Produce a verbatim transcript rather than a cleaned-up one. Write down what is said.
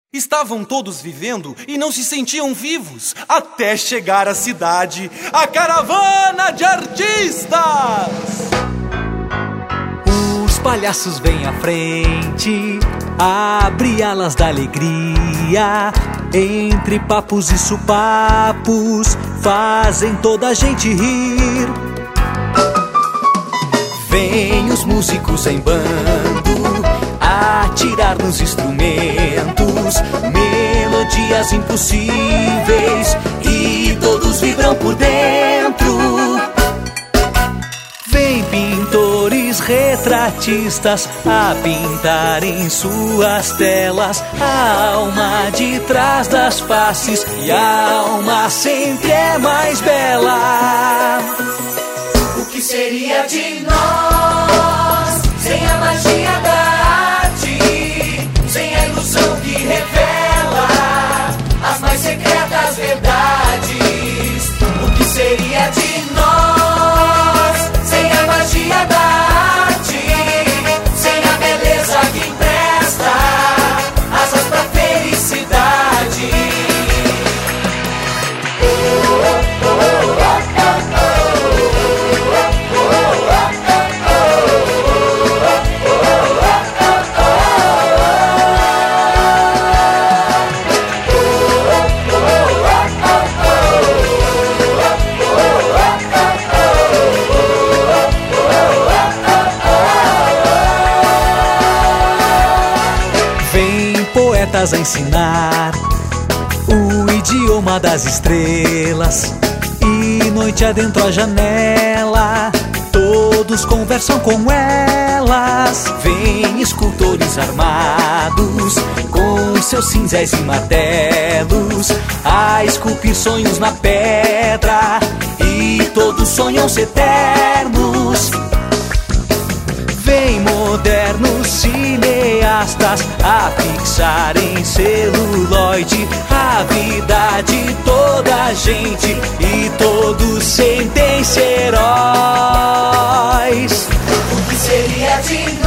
Estavam todos vivendo e não se sentiam vivos, até chegar à cidade, a caravana de artistas! Os palhaços vêm à frente, abre alas da alegria. Entre papos e supapos, fazem toda a gente rir. Vêm os músicos em bando, atirar nos instrumentos, melodias impossíveis, e todos vibram por dentro. Vem pintores retratistas a pintar em suas telas a alma de trás das faces, e a alma sempre é mais bela. O que seria de nós sem a magia da arte, sem a ilusão que revela as mais secretas verdades? O que seria de nós sem a magia da arte, sem a beleza que empresta asas pra felicidade? Poetas a ensinar o idioma das estrelas, e noite adentro a janela todos conversam com elas. Vêm escultores armados com seus cinzéis e martelos a esculpir sonhos na pedra, e todos sonham ser eternos. Vem modernos cineastas a fixar em celuloide a vida de toda a gente, e todos sentem ser heróis. O que seria de